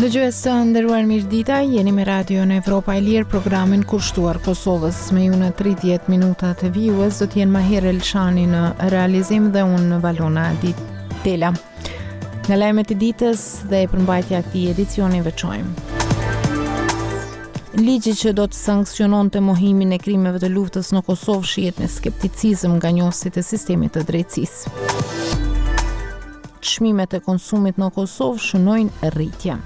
Dëgjues të nderuar mirëdita, jeni me Radio në Evropa e Lirë, programin kushtuar Kosovës. Me ju në 30 minuta të vijues do t'jenë Maher Elshani në realizim dhe unë në Valona Ditela. Nga lajmet e ditës dhe e përmbajtja këtij edicioni veçojmë. Ligji që do të sankciononte mohimin e krimeve të luftës në Kosovë shihet me skepticizëm nga njohësit e sistemit të drejtësisë. Çmimet e konsumit në Kosovë shënojnë rritje.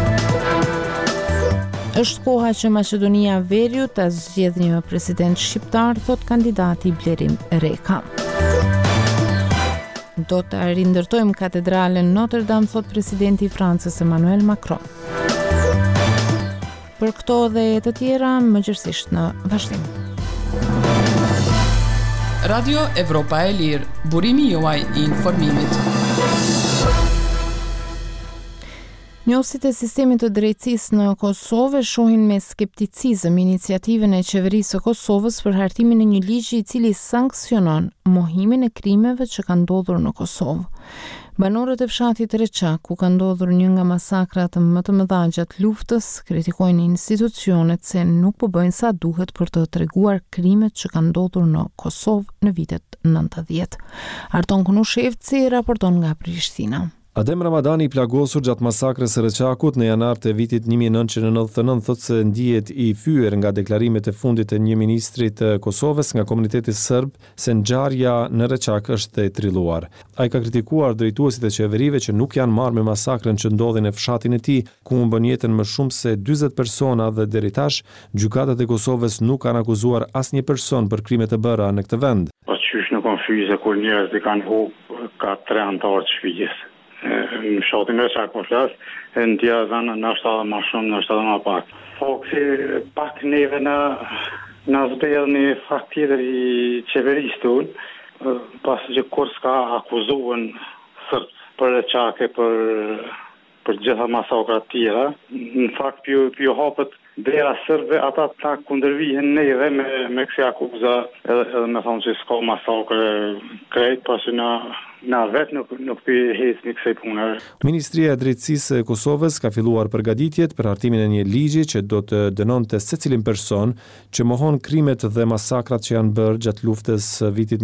Është koha që Maqedonia e Veriut ta zgjedhë një president shqiptar, thot kandidati Blerim Reka. Do të rindërtojmë katedralen Notre Dame, thot presidenti i Francës Emmanuel Macron. Për këto dhe të tjera, më gjërësisht në vazhdim. Radio Evropa e Lirë, burimi juaj i informimit. Njohësit e sistemit të drejtësisë në Kosovë shohin me skepticizëm iniciativën e qeverisë së Kosovës për hartimin e një ligji i cili sankcionon mohimin e krimeve që kanë ndodhur në Kosovë. Banorët e fshatit Reqa, ku ka ndodhur një nga masakrat më të mëdha gjatë luftës, kritikojnë institucionet se nuk po bëjnë sa duhet për të treguar krimet që kanë ndodhur në Kosovë në vitet 90. Arton Kunushevci raporton nga Prishtina. Adem Ramadani i plagosur gjatë masakrës së Reçakut në janar të vitit 1999 thotë se ndihet i fyer nga deklarimet e fundit të një ministri të Kosovës nga komuniteti serb se ngjarja në Reçak është e trilluar. Ai ka kritikuar drejtuesit e qeverive që nuk janë marrë me masakrën që ndodhi në fshatin e tij, ku humbën jetën më shumë se 40 persona dhe deri tash gjykatat e Kosovës nuk kanë akuzuar asnjë person për krime të bëra në këtë vend. Po çysh në konfyze kur njerëzit kanë humbur ka 3 anëtar të shtëpisë. Në fshatin e Reçak po flas, ndja dhënë ndoshta më shumë, ndoshta më pak. Po si pak neve na zberdh një fakt tjetër i qeverisë tonë, pasi që kur s'ka akuzuar sërt për Reçak e për gjitha masakrat tjera, në fakt pjo hapët dera sërbe, ata ta kundërvihen neve me kësi akuza edhe me thonë që s'ka masakre krejt, pasi na vetë nuk për hecmi kësaj pune. Ministria e Drejtësisë e Kosovës ka filluar përgatitjet për hartimin e një ligji që do të dënonte secilin person që mohon krimet dhe masakrat që janë bërë gjatë luftës vitit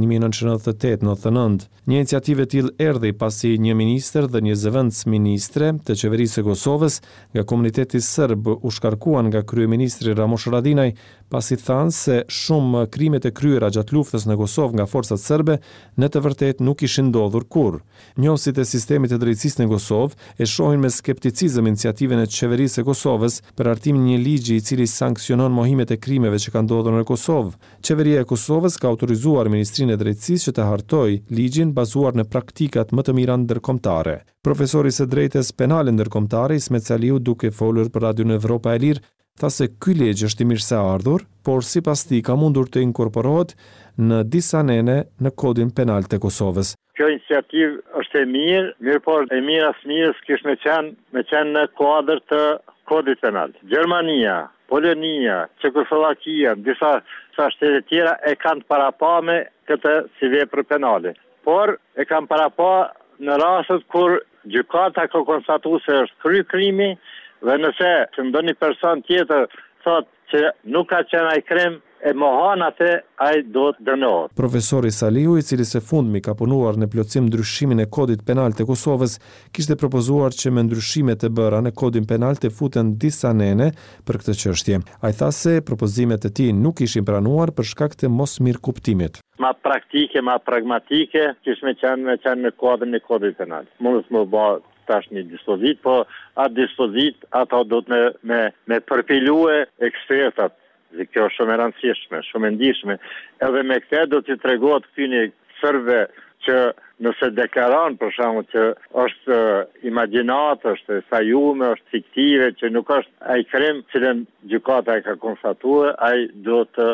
1998-99. Një iniciativë e tillë erdhi pasi një ministër dhe një zëvendës ministre të qeverisë së Kosovës nga komuniteti serb u shkarkuan nga kryeministri Ramush Haradinaj pasi thanë se shumë krimet e kryera gjatë luftës në Kosovë nga forcat serbe në të vërtetë nuk ishin ndodhur kurrë. Njohësit e sistemit të drejtësisë në Kosovë e shohin me skepticizëm iniciativën e qeverisë së Kosovës për hartimin e një ligji i cili sankcionon mohimet e krimeve që kanë ndodhur në Kosovë. Qeveria e Kosovës ka autorizuar Ministrinë e Drejtësisë që të hartojë ligjin bazuar në praktikat më të mira ndërkombëtare. Profesori së drejtës penale ndërkombëtare Ismet Saliu, duke folur për Radio Evropa e Lirë, tha se ky ligj është i mirëseardhur, por sipas tij ka mundur të inkorporohet në disa nene në kodin penal të Kosovës. Kjo iniciativë është e mirë por e mirë as mirës kish me qenë në kuadër të kodit penal. Gjermania, Polonia, Çekoslovakia, disa shtete tjera e kanë parapa me këtë si vepër penale. Por e kanë parapa në rastet kur gjykata ka konstatuar se është kryer krimi dhe nëse që ndonjë person tjetër thot që nuk ka qenë ai krim e mohon atë, ai do të dënohet. Profesori Saliu, i cili së fundmi ka punuar në plotësim ndryshimin e kodit penal të Kosovës, kishte propozuar që me ndryshimet e bëra në kodin penal të futen disa nene për këtë çështje. Ai tha se propozimet e tij nuk ishin pranuar për shkak të mosmirëkuptimit. Ma praktike, ma pragmatike, kish me qenë në kuadrin e kodit penal. Mund të më bë tash një dispozit, po atë dispozit ata do të me përpilue ekspertat. Dhe kjo është shumë e rëndësishme, shumë e ndihshme. Edhe me këtë do t'i tregohet këtyre serbëve që nëse deklaron për shembull që është imagjinat, është sajume, është fiktive, që nuk është ai krim që gjykata e ka konstatuar, ai do të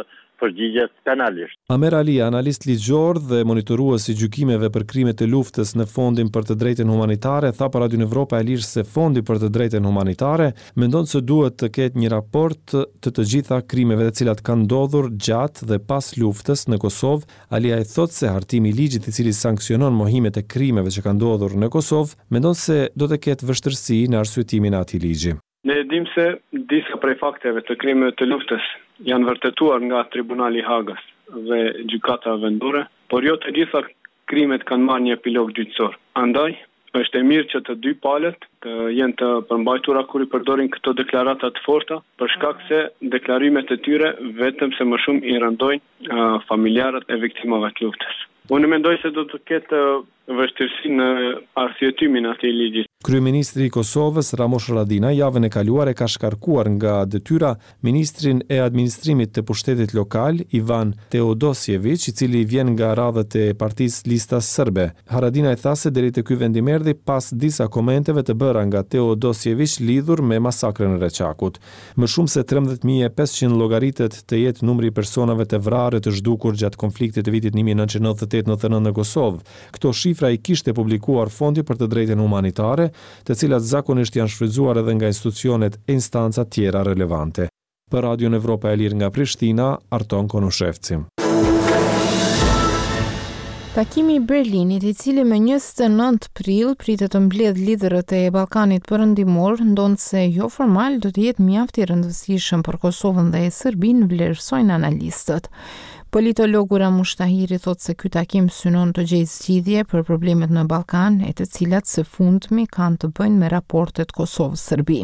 përgjigjet penalisht. Amer Ali, analist ligjor dhe monitorues i gjykimeve për krimet e luftës në Fondin për të Drejtën Humanitare, tha për Radio Evropa e Lirë se Fondi për të Drejtën Humanitare mendon se duhet të ketë një raport të gjitha krimeve të cilat kanë ndodhur gjatë dhe pas luftës në Kosovë. Ali ai thotë se hartimi i ligjit i cili sanksionon mohimet e krimeve që kanë ndodhur në Kosovë, mendon se do të ketë vështirësi në arsyetimin e atij ligji. Ne dim se disa prej fakteve të krimeve të luftës janë vërtetuar nga Tribunali i Hagës dhe gjykata vendore, por jo të gjitha krimet kanë marrë një epilog gjyqësor. Andaj, është e mirë që të dy palët të jenë të përmbajtura kur i përdorin këto deklarata të forta, për shkak se deklarimet e tyre vetëm se më shumë i rëndojnë familjarët e viktimave të luftës. Unë mendoj se do të ketë vështirësi në arsyetimin e atij ligji. Kryeministri i Kosovës Ramush Haradinaj javën e kaluar e ka shkarkuar nga detyra ministrin e administrimit të pushtetit lokal Ivan Teodosjević, i cili vjen nga radhët e partisë Lista Serbe. Haradinaj tha se deri te ky vendimerdhi pas disa komenteve të bëra nga Teodosjević lidhur me masakrën e Reçakut. Më shumë se 13.500 llogaritet të jetë numri i personave të vrarë të zhdukur gjatë konfliktit të vitit 1998-99 në Kosovë. Këto shifra i kishte publikuar Fondi për të Drejtën Humanitare, të cilat zakonisht janë shfrytzuar edhe nga institucionet e instanca tjera relevante. Për Radio Evropa e Lirë nga Prishtina, Arton Konushevci. Takimi i Berlinit, i cili me 29 prill pritet të mbledh liderët e Ballkanit Perëndimor, ndonse jo formal, do të jetë mjaft i rëndësishëm për Kosovën dhe Serbinë, vlerësojnë analistët. Politologu Ramush Tahiri thotë se ky takim synon të gjejë zgjidhje për problemet në Ballkan, e të cilat së fundmi kanë të bëjnë me raportet Kosovë-Serbi.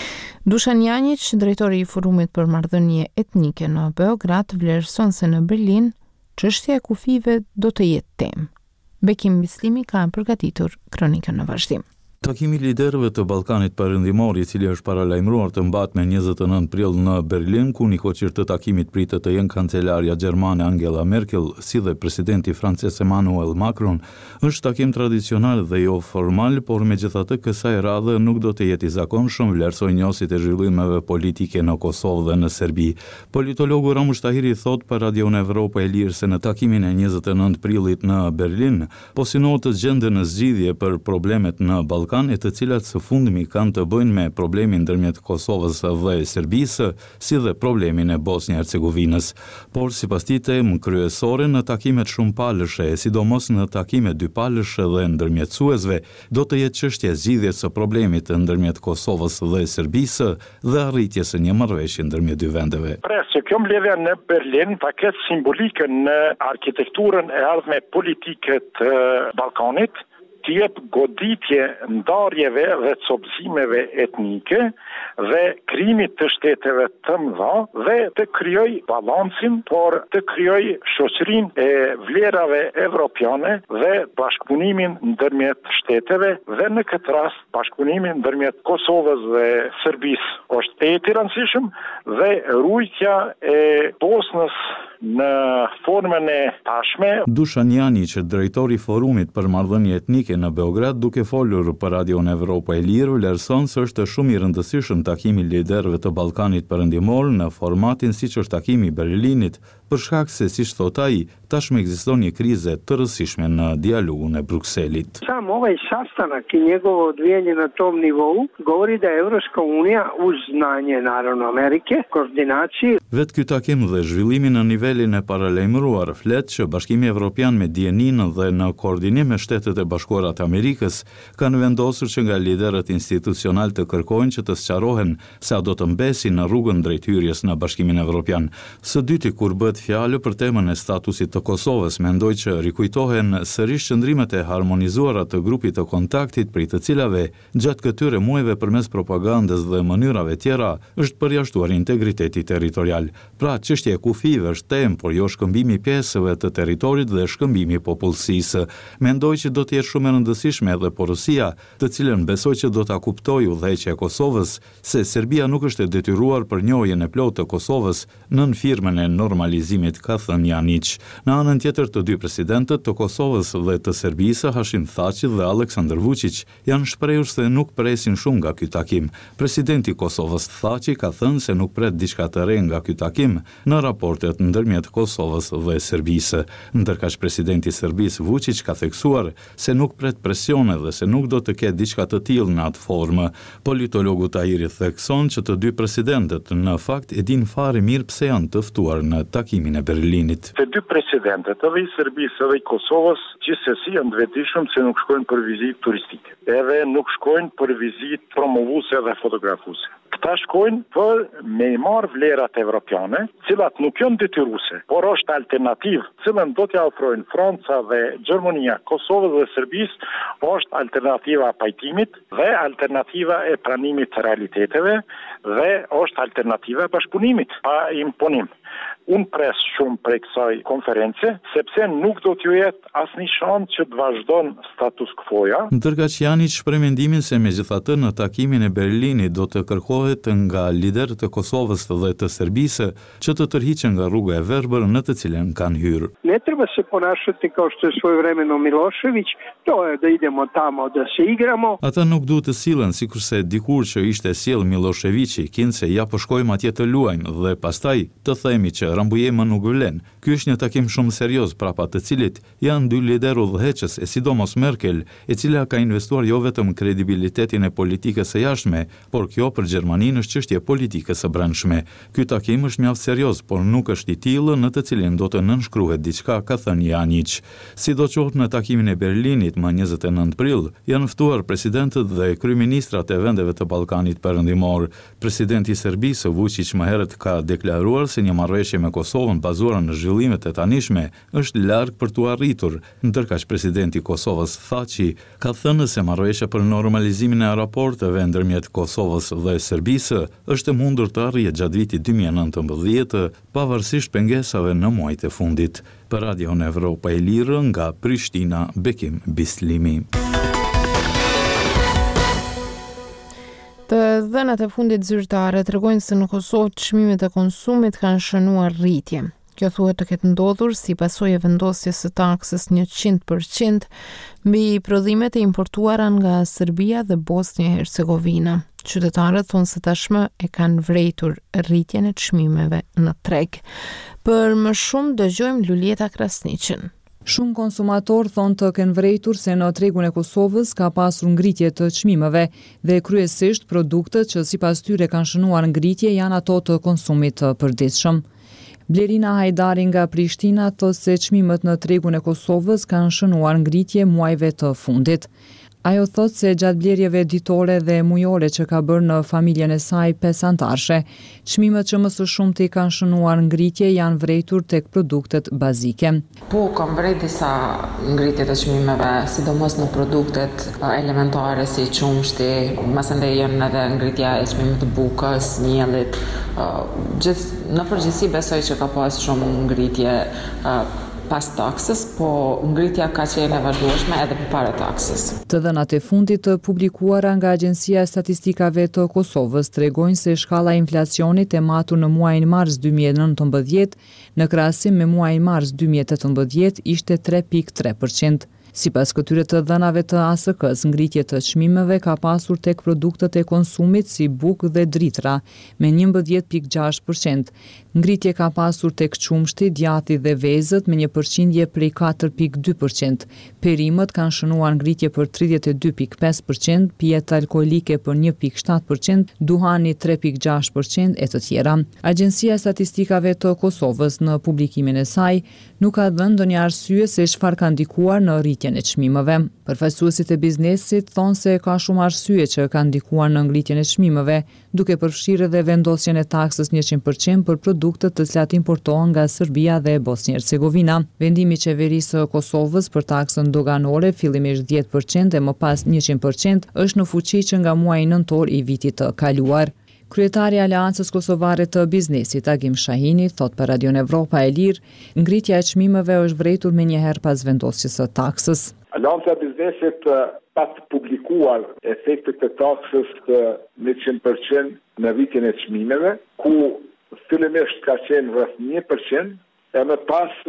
Dušan Janjić, drejtori i Forumit për Marrëdhënie Etnike në Beograd, vlerëson se në Berlin çështja e kufive do të jetë temë. Bekim Bislimi ka përgatitur kronikën në vazhdim. Takimi i liderëve të Ballkanit Perëndimor, i cili është paralajmëruar të mbahet me 29 prill në Berlin, ku një koqir të takimit pritet të jenë kancelarja gjermane Angela Merkel, si dhe presidenti francez Emmanuel Macron, është takim tradicional dhe jo formal, por megjithatë kësaj radhe nuk do të jetë i zakonshëm, vlerësoi njësit e zhvillimeve politike në Kosovë dhe në Serbi. Politologu Ramush Tahiri thotë për Radio Evropa e Lirë se në takimin e 29 prillit në Berlin, po synohet të gjenden në zgjidhje për problemet në Ballkan, e të cilat së fundmi kanë të bëjnë me problemin ndërmjet Kosovës dhe Serbisë, si dhe problemin e Bosnjë-Hercegovinës. Por sipas tij temë kryesore në takimet shumëpalëshe, sidomos në takimet dypalëshe dhe ndërmjetësuesve, do të jetë çështja e zgjidhjes së problemit ndërmjet Kosovës dhe Serbisë dhe arritjes së një marrëveshje ndërmjet dy vendeve. Presë kjo mbledhja në Berlin ta ketë simbolikën në arkitekturën e ardhme politike të Ballkanit, të jep goditje ndarjeve dhe copëzimeve etnike dhe krijimit të shteteve të mëdha dhe të krijoj balancin, por të krijoj shoqërinë e vlerave evropiane dhe bashkëpunimin ndërmjet shteteve dhe në këtë rast bashkëpunimin ndërmjet Kosovës dhe Serbisë është e rëndësishëm dhe ruajtja e Bosnës në formën e tashme. Dušan Janjić, drejtori i Forumit për Marrëdhënie Etnike në Beograd, duke folur për Radio Evropa e Lirë, vlerëson se është shumë i rëndësishëm takimi i liderëve të Ballkanit Perëndimor në formatin siç është takimi i Berlinit, për shkak se, siç thot ai, tashmë ekziston një krize të rëndësishme në dialogun e Brukselit. Sam ovaj sastanak i njegovo odvijanje na tom nivou govori da Evropska unija uz znanje naravno Amerike, koordinaciji. Vetë ky takim dhe zhvillimi në nivelin e paralajmëruar flet që Bashkimi Evropian me dijenin dhe në koordinim me Shtetet e Bashkuara të Amerikës kanë vendosur që nga liderët institucional të kërkojnë që të sqarohen se a do të mbesin në rrugën drejt hyrjes në Bashkimin Evropian. Së dyti, kur bëhet fjalë për temën e statusit të Kosovës, mendoj që rikujtohen sërish qëndrimet e harmonizuara të grupit të kontaktit, prej të cilave gjatë këtyre muajve përmes propagandës dhe mënyrave tjera është përjashtuar integriteti territorial. Pra, çështja e kufive është temë, por jo shkëmbimi i pjesëve të territorit dhe shkëmbimi i popullsisë. Mendoj që do të jetë shumë e rëndësishme edhe porosia, të cilën besoj që do ta kuptojë udhëheqja e Kosovës, se Serbia nuk është e detyruar për njohjen e plotë të Kosovës nën firmën e normalizimit, ka thënë Janjić. Në anën tjetër, të dy presidentët të Kosovës dhe të Serbisë, Hashim Thaçi dhe Aleksandar Vučić, janë shprehur se nuk presin shumë nga ky takim. Presidenti i Kosovës Thaçi ka thënë se nuk pret diçka të re nga ky takim në raportet ndërmjet Kosovës dhe Serbisë. Ndërkaq presidenti i Serbisë Vučić ka theksuar se nuk pret presione dhe se nuk do të ketë diçka të tillë në atë formë. Politologu Tahiri thekson që të dy presidentët në fakt e din fare mirë pse janë të ftuar në takimin e Berlinit. Të dy presidentet, edhe i Serbisë edhe i Kosovës, gjithsesi janë të vetëdijshëm se nuk shkojnë për vizitë turistike, edhe nuk shkojnë për vizitë promovuese dhe fotografuese. Këta shkojnë për me i marrë vlerat evropiane, cilat nuk janë detyruese, por është alternativë, cilën do t'ja ofrojnë Franca dhe Gjermania, Kosovës dhe Serbisë, është alternativa pajtimit dhe alternativa e pranimit të realiteteve dhe është alternativa e bashkëpunimit, pa imponim. Unë pres shumë prej kësaj konference, sepse nuk do t'ju jetë asnjë shans që të vazhdon status quo-ja. Ndërkaq Janić shpreh mendimin se megjithatë në takimin e Berlinit do të kërkohet nga liderët e Kosovës dhe të Serbisë që të tërhiqen nga rruga e verbër në të cilën kanë hyrë. Ne treba se ponašati kao što je svojevremeno Milošević, to je da idemo tamo da se igramo. Ata nuk duhet të sillen sikurse dikur që ishte sjell Miloševići, kinse ja po shkojmë atje të luajmë dhe pastaj të themi që Rambujema nuk vlen. Ky është një takim shumë serioz, prapa të cilit janë dy liderë udhëheqës, e sidomos Merkel, e cila ka investuar jo vetëm kredibilitetin e politikës së jashtme, por kjo për Gjermaninë është çështje politikës së brendshme. Ky takim është mjaft serioz, por nuk është i tillë në të cilin do të nënshkruhet diçka, ka thënë Janić. Sidoqoftë në takimin e Berlinit më 29 prill janë ftuar presidentët dhe kryeministrat e vendeve të Ballkanit Perëndimor. Presidenti i Serbisë Vučić më herët ka deklaruar se një marrëveshje me Kosovën bazuar në zhvillimet e tanishme është larg për t'u arritur, ndërkaq presidenti i Kosovës Thaçi ka thënë se marrëveshja për normalizimin e raporteve ndërmjet Kosovës dhe Serbisë është e mundur të arrihet gjatë vitit 2019, pavarësisht pengesave në muajt e fundit. Për Radion Evropa e Lirë nga Prishtina, Bekim Bislimi. Të dhënat e fundit zyrtare tregojnë se në Kosovë çmimet e konsumit kanë shënuar rritje. Kjo thuhet të ketë ndodhur si pasojë e vendosjes së taksës 100% mbi prodhimet e importuara nga Serbia dhe Bosnia e Hercegovina. Qytetarët thonë se tashmë e kanë vrejtur rritjen e çmimeve në treg. Për më shumë dëgjojmë Lulieta Krasniqin. Shumë konsumator thonë të kenë vrejtur se në tregun e Kosovës ka pasur ngritje të çmimeve dhe kryesisht produktet që sipas tyre kanë shënuar ngritje janë ato të konsumit të përditshëm. Blerina Hajdari nga Prishtina thotë se çmimet në tregun e Kosovës kanë shënuar ngritje muajve të fundit. Ajo thotë se gjatë blerjeve ditore dhe mujore që ka bërë në familjen e saj 5 anëtarësh, çmimet që më së shumti kanë shënuar ngritje janë vrejtur tek produktet bazike. Po, kam vrejt disa ngritje të çmimeve, sidomos në produktet elementare si qumshti, masandej janë edhe ngritja e çmimit të bukës, miellit. Në përgjithësi besoj që ka pas shumë ngritje pas taksës, po ngritja ka qenë e vazhdueshme edhe përpara taksës. Të dhënat e fundit të publikuara nga Agjencia e Statistikave të Kosovës tregojnë se shkalla e inflacionit e matur në muajin mars 2019 në krahasim me muajin mars 2018 ishte 3.3%. Sipas këtyre të dhënave të ASK-s, ngritje të çmimeve ka pasur tek produktet e konsumit si bukë dhe dritra me 11.6%. Ngritje ka pasur tek qumshti, djati dhe vezët me një përqindje prej 4.2%. Perimet kanë shënuar ngritje për 32.5%, pijet alkoolike për 1.7%, duhani 3.6% e të tjera. Agjencia e Statistikave të Kosovës në publikimin e saj nuk ka dhënë ndonjë arsye se çfarë ka ndikuar në rritjen e çmimeve. Përfaqësuesit e biznesit thonë se ka shumë arsye që kanë ndikuar në ngritjen e çmimeve, duke përfshirë edhe vendosjen e taksës 100% për produktet të cilat importohen nga Serbia dhe Bosnia e Hercegovina. Vendimi i qeverisë së Kosovës për taksën doganore, fillimisht 10% e më pas 100%, është në fuqi që nga muaji nëntor i vitit të kaluar. Kryetari i Aleancës Kosovare të Biznesit, Agim Shahini, thot për Radio Evropa e Lirë, ngritja e çmimeve është vrejtur menjëherë pas vendosjes së taksës. Aleanca e Biznesit pa të publikuar efektet e taksës të 100% në rritjen e çmimeve, ku fillimisht ka qenë rreth 1%, e më pas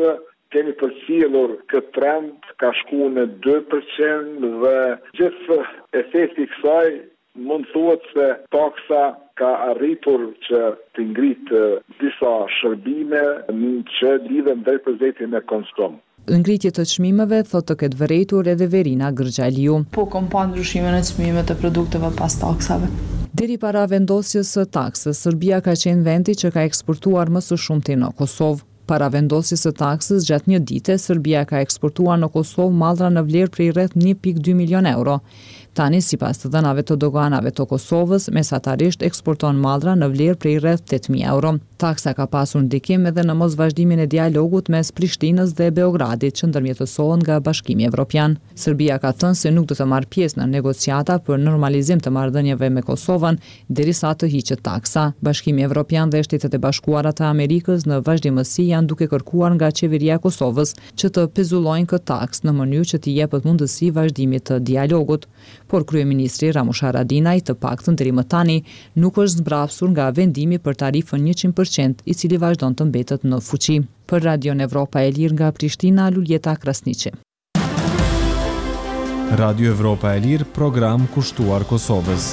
kemi përcjellur këtë trend, ka shku në 2% dhe gjithë efekti i kësaj mund thuhet se taksa ka arritur që të ngritë disa shërbime që lidhen drejt për drejt me konsum. Ngritje të çmimeve thotë të ketë vërejtur edhe Verina Gërgjaliu. Po kam pa ndryshimin e çmimeve të produkteve pas taksave. Deri para vendosjes së taksës, Serbia ka qenë vendi që ka eksportuar më së shumti në Kosovë. Para vendosjes së taksës, gjatë një dite, Serbia ka eksportuar në Kosovë mallra në vlerë prej rreth 1.2 milion euro. Tani, sipas të dhënave të doganave të Kosovës, mesatarisht eksporton mallra në vlerë prej rreth 8.000 euro. Taksa ka pasur ndikim edhe në mosvazhdimin e dialogut mes Prishtinës dhe Beogradit që ndërmjetësohen nga Bashkimi Evropian. Serbia ka thënë se nuk do të marrë pjesë në negociata për normalizim të marrëdhënieve me Kosovën derisa të hiqet taksa. Bashkimi Evropian dhe Shtetet e Bashkuara të Amerikës në vazhdimësi janë duke kërkuar nga qeveria e Kosovës që të pezullojnë këtë taks në mënyrë që t'i jepet mundësi vazhdimit të dialogut. Por kryeministri Ramush Haradinaj, të paktën deri më tani, nuk është zbrapsur nga vendimi për tarifën 100% i cili vazhdon të mbetet në fuqi. Për Radion Evropa e Lirë nga Prishtina, Luljeta Krasniqi. Radio Evropa e Lirë, program kushtuar Kosovës.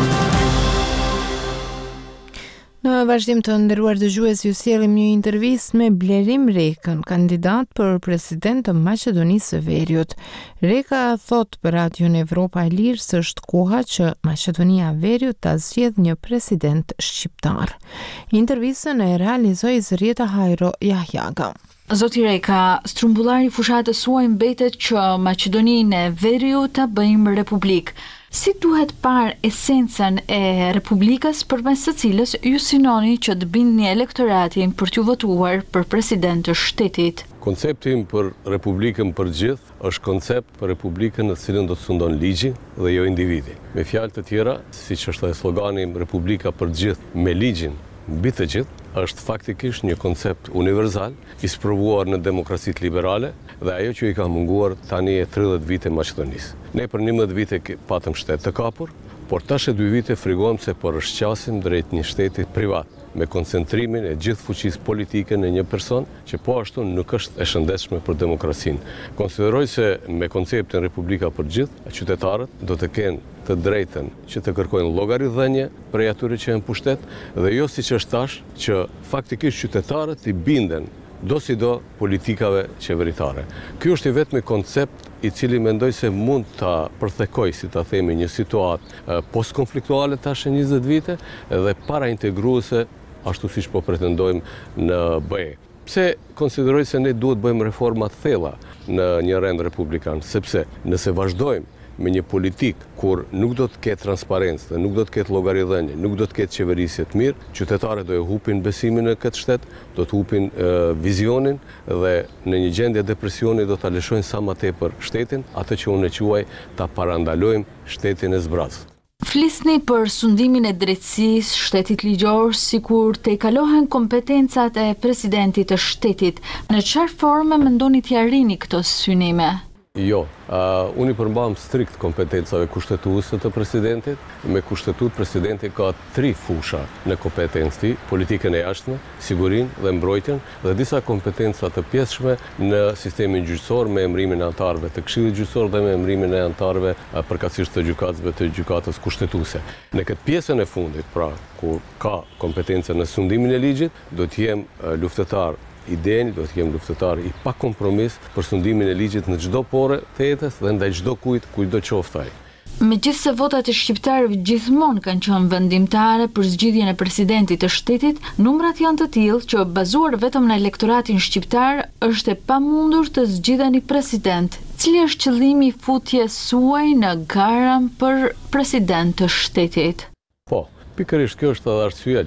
Në vazhdim të nderuar dëgjues, ju sjellim një intervistë me Blerim Rekën, kandidat për president të Maqedonisë së Veriut. Reka thot për Radion Evropa e Lirë se është koha që Maqedonia e Veriut ta zgjedhë një president shqiptar. Intervistën e realizoi Zërieta Hajro Jahjaga. Zoti Reka, strumbullari fushatës suaj mbetet që Maqedoninë e Veriut ta bëjmë republikë. Si duhet parë esencën e Republikës përmes së cilës ju synoni që të bindni elektoratin për t'ju votuar për president të shtetit? Koncepti im për Republikën për gjithë është koncept për Republikën në cilën do të sundon ligji dhe jo individi. Me fjalë të tjera, siç është edhe slogani im Republika për gjithë me ligjin mbi të gjithë, është faktikisht një koncept universal i sprovuar në demokracitë liberale dhe ajo që i ka munguar tani e 30 vite Maqedonisë. Ne për 11 vite patëm shtet të kapur, por tash e 2 vite frikojmë se po rrshqasim drejt një shteti privat, me koncentrimin e gjithë fuqisë politike në një person që po ashtu nuk është e shëndetshme për demokracinë. Konsideroj se me konceptin Republika për gjithë, qytetarët do të kenë të drejtën që të kërkojnë llogaridhënie prej atyre që janë pushtet dhe jo siç është tash që faktikisht qytetarët i binden do si do politikave qeveritare. Ky është i vetmi koncept i cili mendoj se mund ta përthekoj, si ta themi, një situatë postkonfliktuale tash e 20 vite dhe para integruese, ashtu siç po pretendojmë në BE. Pse konsideroj se ne duhet bëjmë reforma të thella në një rend republikan, sepse nëse vazhdojmë me një politik kur nuk do të ketë transparencë, nuk do të ketë llogaridhënie, nuk do të ketë qeverisje të mirë, qytetarët do e hupin besimin në këtë shtet, do të hupin vizionin dhe në një gjendje depresioni do ta lëshojnë sa më tepër shtetin, atë që unë e quaj ta parandalojmë shtetin e zbrazët. Flisni për sundimin e drejtësisë, shtetit ligjor, sikur të kalohen kompetencat e presidentit të shtetit. Në çfarë forme mendoni t'i arrini këto synime? Jo, unë i përmbajmë strikt kompetencave kushtetuese të presidentit. Me kushtetut presidenti ka 3 fusha në kompetencë tij: politikën e jashtme, sigurinë dhe mbrojtjen dhe disa kompetenca të pjesshme në sistemin gjyqësor me emrimin e anëtarëve të Këshillit Gjyqësor dhe me emrimin e anëtarëve përkatësisht të gjykatësve të gjykatës kushtetuese. Në këtë pjesën e fundit, pra ku ka kompetencë në sundimin e ligjit, do të jem luftëtar idenë, do të jem luftëtar i pa kompromis për sundimin e ligjit në çdo pore të jetës dhe ndaj çdo kujdo qoftë ai. Megjithse votat e shqiptarëve gjithmonë kanë qenë vendimtare për zgjidhjen e presidentit të shtetit, numrat janë të tillë që bazuar vetëm në elektoratin shqiptar është e pamundur të zgjidheni president. Cili është qëllimi i futjes suaj në garën për president të shtetit? Po, pikërisht kjo është edhe arsyeja,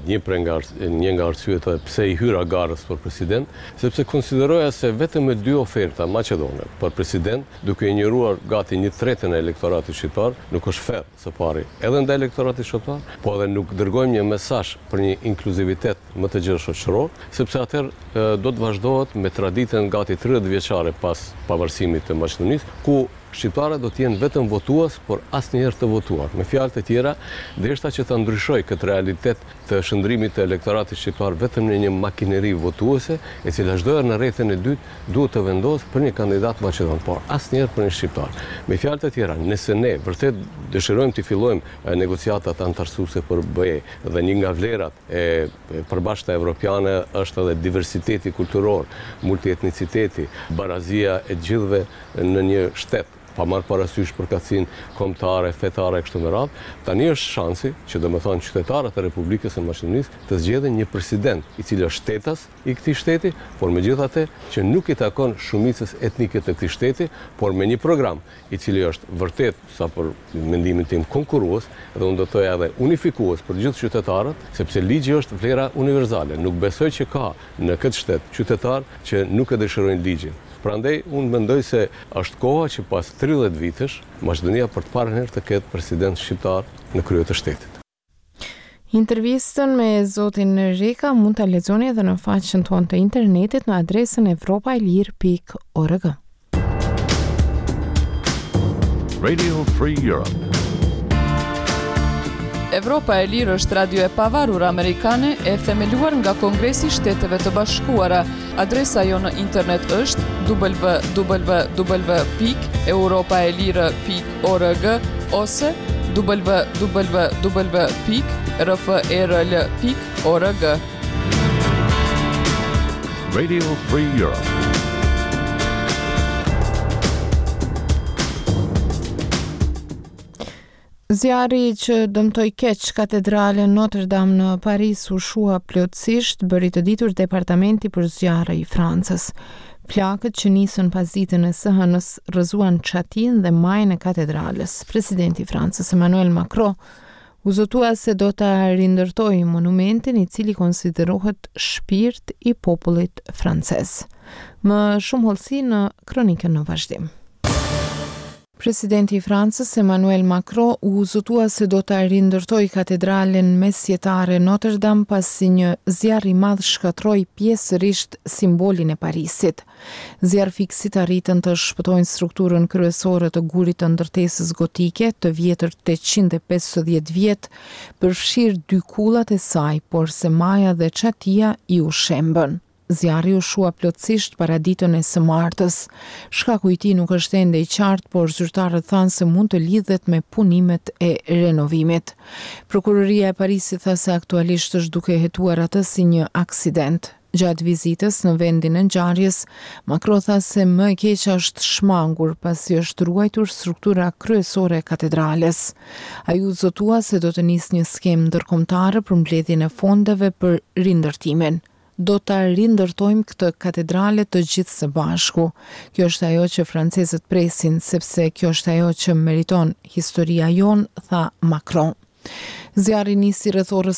një nga arsyet pse i hyra garës për president, sepse konsideroja se vetëm me 2 oferta maqedone për president, duke i njëruar gati 1/3 e elektoratit shqiptar, nuk është fair së pari edhe ndaj elektoratit shqiptar, po edhe nuk dërgojmë një mesazh për një inkluzivitet më të gjerë shoqëror, sepse atëherë do të vazhdohet me traditën gati 30 vjeçare pas pavarësimit të Maqedonisë, ku shqiptarët do të jenë vetëm votues, por asnjëherë të votuar. Me fjalë të tjera, derisa që ta ndryshoj këtë realitet të shndrimit të elektoratit shqiptar vetëm në një makineri votuese, e cila çdo herë në rrethin e dytë duhet të vendosë për një kandidat maqedon, por asnjëherë për një shqiptar. Me fjalë të tjera, nëse ne vërtet dëshirojmë të fillojmë negociatat antarësuese për BE dhe një nga vlerat e përbashkëta evropiane është edhe diversiteti kulturor, multietniciteti, barazia e gjithëve në një shtet, pa marrë parasysh përkatësinë kombëtare, fetare kështu me radhë, tani është shansi që domethënë qytetarët e Republikës së Maqedonisë të zgjedhin një president i cili është shtetas i këtij shteti, por megjithatë që nuk i takon shumicës etnike të këtij shteti, por me një program i cili është vërtet, sa për mendimin tim, konkurrues dhe unë do të thoja edhe unifikues për gjithë qytetarët, sepse ligji është vlera universale. Nuk besoj që ka në këtë shtet qytetar që nuk e dëshirojnë ligjin. Prandaj, unë mendoj se është koha që pas 30 vitesh, Maqedonia për të parë herë të ketë president shqiptar në krye të shtetit. Intervistën me zotin Reka mund ta lexoni edhe në faqen tonë të internetit në adresën evropaelir.org. Radio Free Europe. Evropa e Lirë është radio e pavarur amerikane e themeluar nga Kongresi i Shteteve të Bashkuara. Adresa jo në internet është www.europaelire.org ose www.rferl.org. Radio Free Europe. Zjarri që dëmtoi keq katedralen Notre Dame në Paris u shua plotësisht, bëri të ditur Departamenti për zjarre i Francës. Flakët që nisën pas ditën e së hënës rrëzuan çatin dhe majën e katedrales. Presidenti i Francës Emmanuel Macron u zotua se do ta rindërtojë monumentin i cili konsiderohet shpirt i popullit francez. Më shumë hollësi në kronikën në vazhdim. Presidenti i Francës Emmanuel Macron u zotua se do ta rindërtojë katedralen mesjetare Notre Dame pasi një zjarr i madh shkatroi pjesërisht simbolin e Parisit. Zjarrfikësit arritën të shpëtojnë strukturën kryesore të gurit të ndërtesës gotike, të vjetër 850 vjet, përfshirë dy kullat e saj, por se maja dhe çatia i u shembën. Zjarri u shua plotësisht para ditën e së martës. Shkaku i tij nuk është ende i qartë, por zyrtarët thanë se mund të lidhet me punimet e renovimit. Prokuroria e Parisit tha se aktualisht është duke hetuar atë si një aksident. Gjatë vizitës në vendin e ngjarjes, Macron tha se më e keqja është shmangur pasi është ruajtur struktura kryesore e katedrales. Ai u zotua se do të nisë një skemë ndërkombëtare për mbledhjen e fondeve për rindërtimin. Do ta rindërtojmë këtë katedrale të gjithë së bashku. Kjo është ajo që francezët presin, sepse kjo është ajo që meriton historia jon, tha Macron. Zjarri nisi rreth orës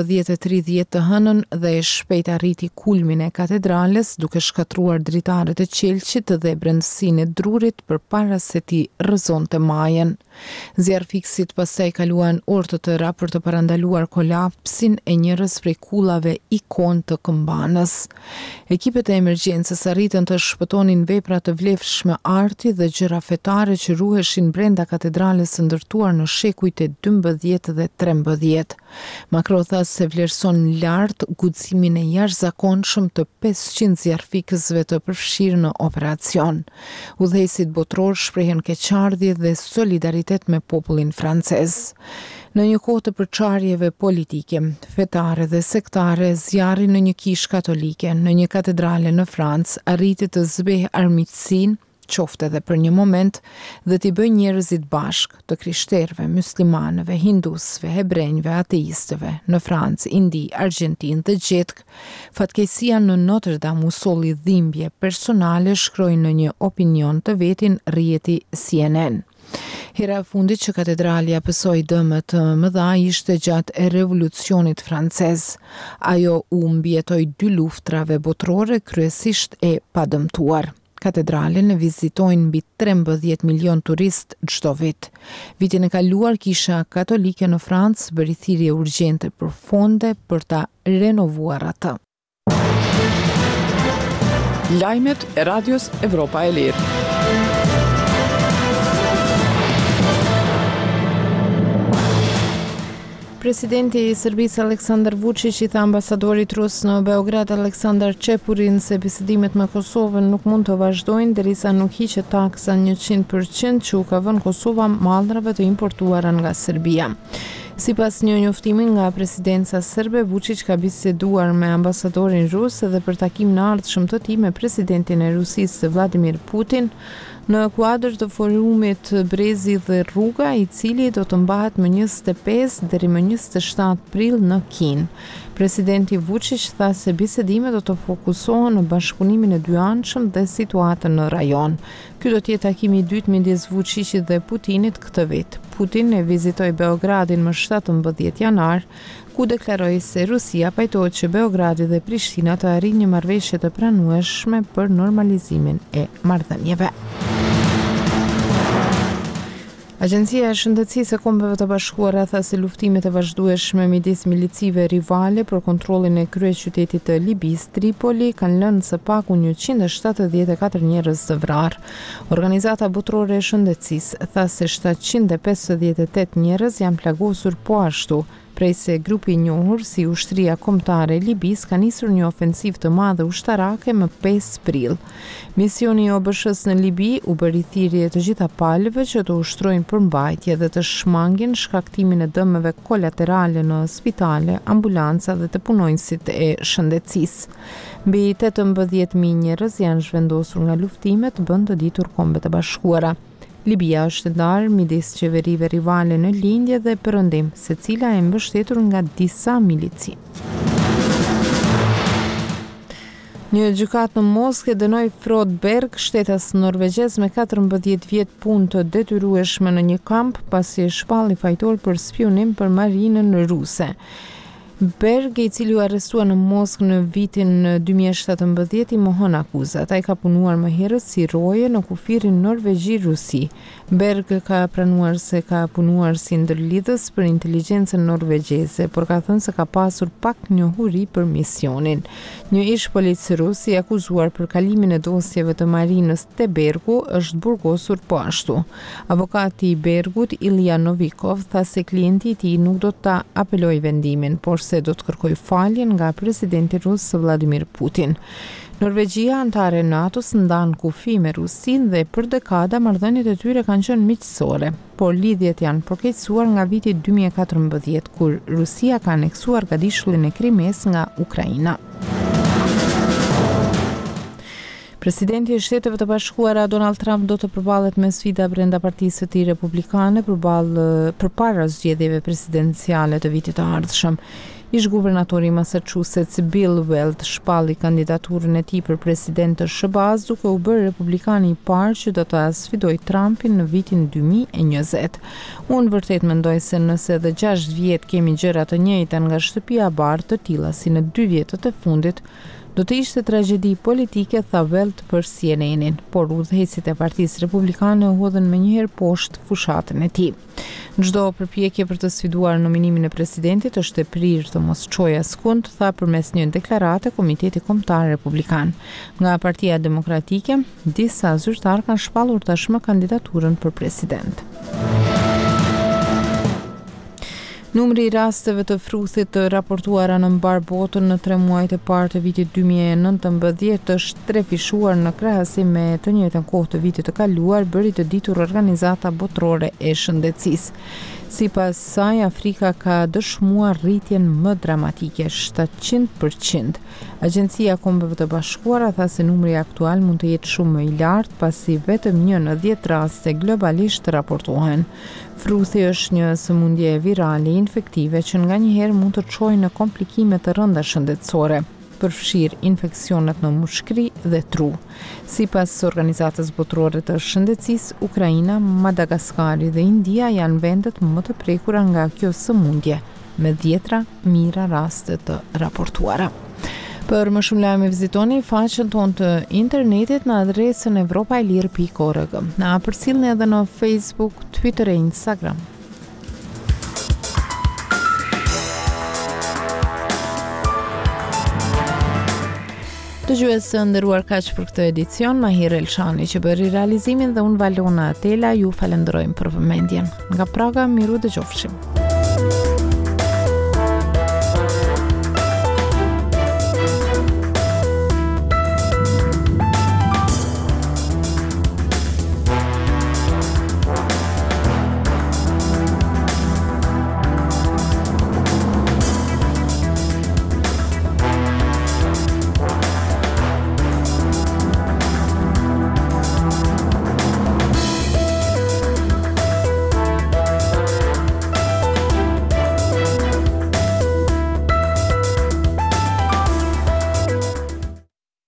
18:30 të hënën dhe shpejt arriti kulmin e katedrales, duke shkatruar dritaret e qelçit dhe brendësinë e drurit përpara se t'i rrëzonte majën. Zjarrfikësit pastaj kaluan orë të tëra për të parandaluar kolapsin e njërës prej kullave ikon të këmbanës. Ekipet e emergjencës arritën të shpëtonin vepra të vlefshme arti dhe gjëra fetare që ruheshin brenda katedrales së ndërtuar në shekujt e 12 dhe 13. Macron tha se vlerëson lart guximin e jashtëzakonshëm të 500 zjarrfikësve të përfshirë në operacion. Udhëheqësit botror shprehen keqardhje dhe solidaritet me popullin francez. Në një kohë të përçarjeve politike, fetare dhe sektare, zjarri në një kishë katolike, në një katedrale në Francë, arriti të zbehë armiqësinë, qofte edhe për një moment, dhe t'i bëj njerëzit bashk, të krishterëve, muslimanëve, hindusëve, hebrejve, ateistëve, në Francë, Indi, Argjentinë dhe Gjetk. Fatkeqësia në Notre Dame u solli dhimbje personale, shkroi në një opinion të vetin rrjeti CNN. Hera e fundit që katedrali apësoi dëme të mëdha ishte gjatë e revolucionit francez. Ajo u mbijetoi 2 luftrave botërore, kryesisht e padëmtuar. Katedralen e vizitojnë mbi 13 milion turist çdo vit. Vitin e kaluar Kisha Katolike në Francë bëri thirrje urgjente për fonde për ta renovuar atë. Lajmet e Radios Evropa e Lirë. Presidenti i Serbisë Aleksandar Vučić i tha ambasadorit rus në Beograd Aleksandar Çepurin se bisedimet me Kosovën nuk mund të vazhdojnë derisa nuk hiqet taksa 100% që u ka vënë Kosova mallrave të importuara nga Serbia. Sipas një njoftimi nga presidenca serbe, Vučić ka biseduar me ambasadorin rus edhe për takim në ardhshëm të tij me presidentin e Rusisë Vladimir Putin në kuadër të forumit Brezi dhe Rruga, i cili do të mbahet më 25 deri më 27 prill në Kinë. Presidenti Vučić tha se bisedimet do të fokusohen në bashkëpunimin e dyanshëm dhe situatën në rajon. Ky do të jetë takimi i dytë midis Vučićit dhe Putinit këtë vit. Putin e vizitoi Beogradin më 17 janar, ku deklaroi se Rusia pajtohet që Beogradi dhe Prishtina të arrijnë një marrëveshje të pranueshme për normalizimin e marrëdhënieve. Agjencia e Shëndetësisë e Kombeve të Bashkuara tha se luftimet e vazhdueshme midis milicive rivale për kontrollin e kryeqytetit të Libisë, Tripoli, kanë lënë së paku 174 njerëz të vrarë. Organizata Botërore e Shëndetësisë tha se 758 njerëz janë plagosur po ashtu, prej se grupi i njohur si Ushtria Kombëtare e Libisë ka nisur një ofensivë të madhe ushtarake më 5 prill. Misioni i OBSH-s në Libi u bëri thirrje të gjitha palëve që të ushtrojnë përmbajtje dhe të shmangin shkaktimin e dëmeve kolaterale në spitale, ambulanca dhe të punonjësit e shëndetësisë. Mbi 18.000 njerëz janë zhvendosur nga luftimet, bën të ditur Kombet e Bashkuara. Libia është ndarë midis qeverive rivale në lindje dhe perëndim, secila e mbështetur nga disa milici. Një gjykat në Moskë dënoi Frode Berg, shtetas norvegjez me 14 vjet punë të detyrueshme në një kamp pasi e shpalli fajtor për spionim për marinën ruse. Berg, i cili u arrestua në Moskë në vitin 2017, i mohon akuzat. Ai ka punuar më herët si roje në kufirin Norvegji-Rusi. Berg ka pranuar se ka punuar si ndërlidhës për inteligjencën norvegjeze, por ka thënë se ka pasur pak njohuri për misionin. Një ish polic rus i akuzuar për kalimin e dosjeve të marinës te Bergu është burgosur po ashtu. Avokati i Bergut, Ilja Novikov, tha se klienti i tij nuk do ta apelojë vendimin, por se do të kërkoj faljen nga presidenti rus Vladimir Putin. Norvegjia, antare e NATO-s, ndan kufi me Rusinë dhe për dekada marrëdhëniet e tyre kanë qenë miqësore, por lidhjet janë përkeqësuar nga viti 2014, kur Rusia ka aneksuar gadishullin e Krimes nga Ukraina. Presidenti i Shteteve të Bashkuara Donald Trump do të përballet me sfida brenda partisë së tij republikane përpara zgjedhjeve presidenciale të vitit të ardhshëm. Ish-guvernatori i Massachusetts Bill Weld shpalli kandidaturën e tij për president të SBA-s, duke u bërë republikani i parë që do ta sfidojë Trumpin në vitin 2020. Unë vërtet mendoj se nëse edhe 6 vjet kemi gjëra të njëjta nga shtëpia e bardhë të tilla si në 2 vjetët e fundit, do të ishte tragjedi politike, tha Weld për CNN-in, por udhëheqësit e Partisë Republikane u hodhën menjëherë poshtë fushatën e tij. Çdo përpjekje për të sfiduar nominimin e presidentit është e prirë të mos çojë askund, tha përmes një deklarate Komiteti Kombëtar Republikan. Nga Partia Demokratike, disa zyrtar kanë shpallur tashmë kandidaturën për president. Numri i rasteve të fruthit të raportuara në mbar botën në 3 muajt e parë të vitit 2019 është trefishuar në krahasim me të njëjtën kohë të vitit të kaluar, bëri të ditur Organizata Botërore e Shëndetësisë. Sipas saj, Afrika ka dëshmuar rritjen më dramatike, 700%. Agjencia e Kombeve të Bashkuara tha se numri aktual mund të jetë shumë më i lartë, pasi vetëm 1 në 10 raste globalisht raportohen. Fruthi është një sëmundje virale infektive që nganjëherë mund të çojë në komplikime të rënda shëndetësore, përfshirë infeksionet në mushkëri dhe tru. Sipas Organizatës Botërore të Shëndetësisë, Ukraina, Madagaskari dhe India janë vendet më të prekura nga kjo sëmundje, me 10.000 raste të raportuara. Për më shumë lajme vizitoni faqen tonë të internetit në adresën evropailir.org. Na përcjellni edhe në Facebook, Twitter e Instagram. Dëgjues të nderuar, kaq për këtë edicion. Mahir Elshani që bëri realizimin dhe unë Valona Atela ju falenderojmë për vëmendjen. Nga Praga, miru dëgjofshim.